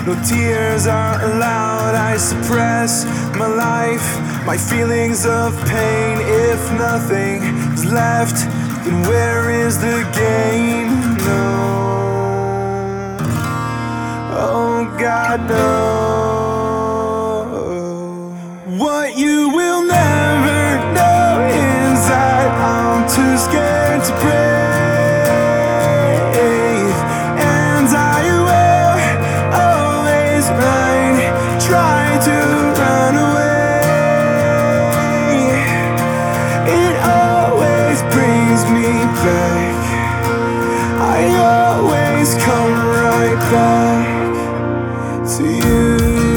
No tears are allowed, I suppress my life, my feelings of pain. If nothing is left, then where is the gain? No, oh God, no. What you will never know is that I'm too scared to breathe, and I will always run, try to run away. It always brings me back, I always come right back to you.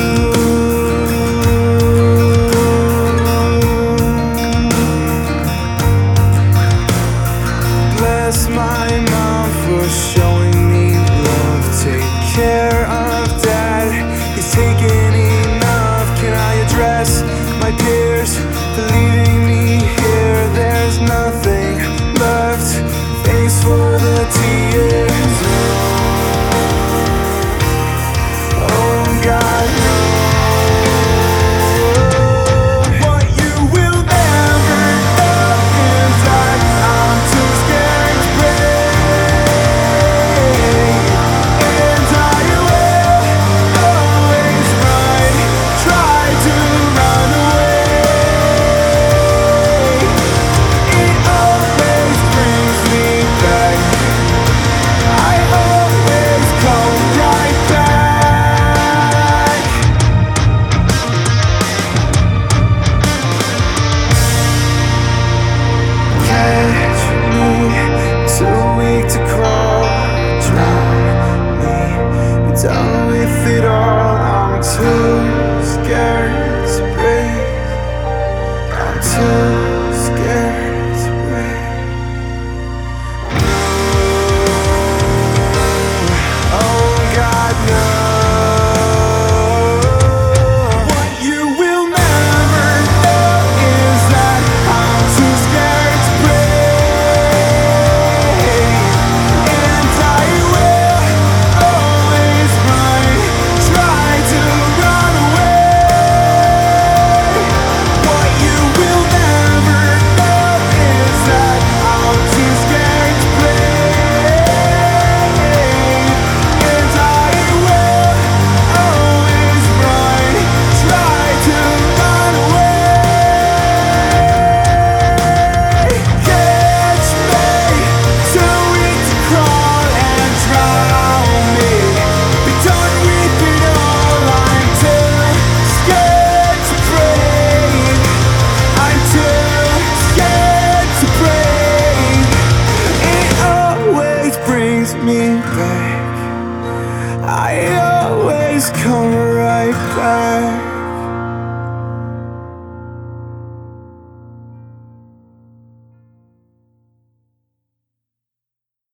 Bless my mom for showing me love. Take care of dad, he's taken enough. Can I address my peers for leaving me here? There's nothing left, thanks for the tears. Oh God, no. What you will never know is that I'm too scared to breathe, and I will always run, try to run away. It always brings me back, I always come right back. Catch me, too weak to crawl. Drown me, be done with it all. I'm too scared to breathe, I'm too scared to breathe. Oh God, no. What you will never know is that I'm too scared to breathe, and I will always run, try to run away. What you will never know is that I'm too scared to breathe, and I will always run, try to run away. Catch me, too weak to crawl and drown me. Be done with it all. I'm too scared to breathe, I'm too scared to breathe. It always brings me back, I always come right back.